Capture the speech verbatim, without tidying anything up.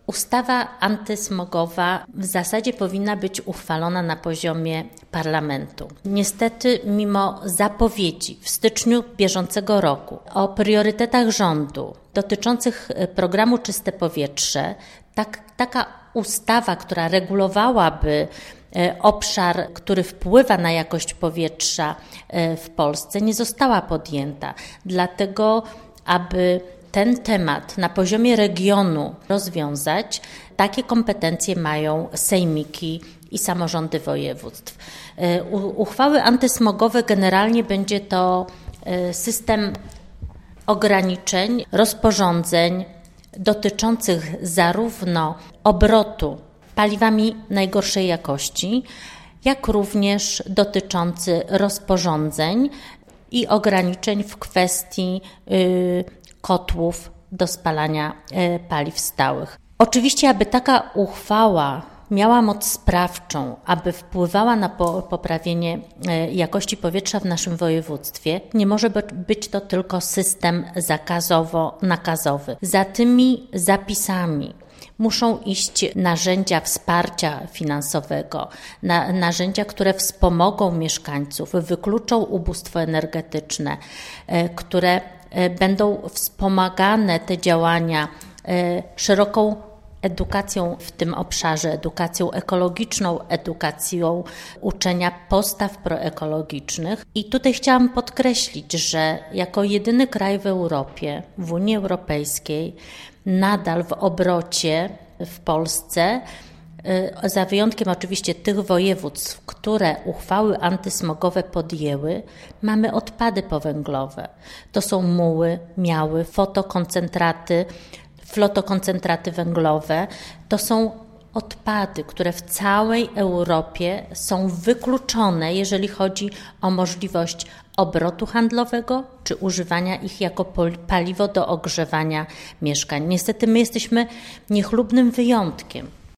Ustawa antysmogowa w zasadzie powinna być uchwalona na poziomie parlamentu. Niestety, mimo zapowiedzi w styczniu bieżącego roku o priorytetach rządu dotyczących programu Czyste Powietrze, tak, taka ustawa, która regulowałaby obszar, który wpływa na jakość powietrza w Polsce, nie została podjęta. Dlatego, aby ten temat na poziomie regionu rozwiązać, takie kompetencje mają sejmiki i samorządy województw. Uchwały antysmogowe generalnie będzie to system ograniczeń, rozporządzeń dotyczących zarówno obrotu paliwami najgorszej jakości, jak również dotyczący rozporządzeń i ograniczeń w kwestii yy, kotłów do spalania yy, paliw stałych. Oczywiście, aby taka uchwała miała moc sprawczą, aby wpływała na po, poprawienie yy, jakości powietrza w naszym województwie, nie może być to tylko system zakazowo-nakazowy. Za tymi zapisami muszą iść narzędzia wsparcia finansowego, na, narzędzia, które wspomogą mieszkańców, wykluczą ubóstwo energetyczne, e, które e, będą wspomagane te działania e, szeroką edukacją w tym obszarze, edukacją ekologiczną, edukacją uczenia postaw proekologicznych. I tutaj chciałam podkreślić, że jako jedyny kraj w Europie, w Unii Europejskiej, nadal w obrocie w Polsce, za wyjątkiem oczywiście tych województw, które uchwały antysmogowe podjęły, mamy odpady powęglowe. To są muły, miały, fotokoncentraty, flotokoncentraty węglowe. To są odpady, które w całej Europie są wykluczone, jeżeli chodzi o możliwość obrotu handlowego czy używania ich jako paliwo do ogrzewania mieszkań. Niestety my jesteśmy niechlubnym wyjątkiem.